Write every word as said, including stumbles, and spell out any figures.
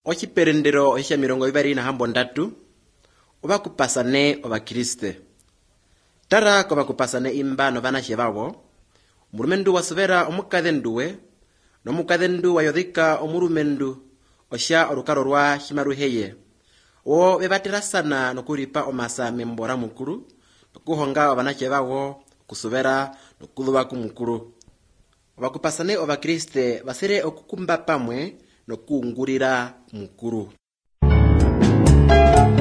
Ochiperendero ohisha mirongo ibari na hambo ndatu obakupasane obakriste tara ko bakupasane imbano banashe bawo murumendu wasubera omukadhe nduwe nomukadhe ndu wayodhika omurumendu osha orukaro rwa himaruheye wo bebatirasana nokuripa omasa membora mukuru nokuhonga abanashe bawo kusubera nokudhuba kumukuru obakupasane obakriste basire okukumba pamwe nokungurira mukuru.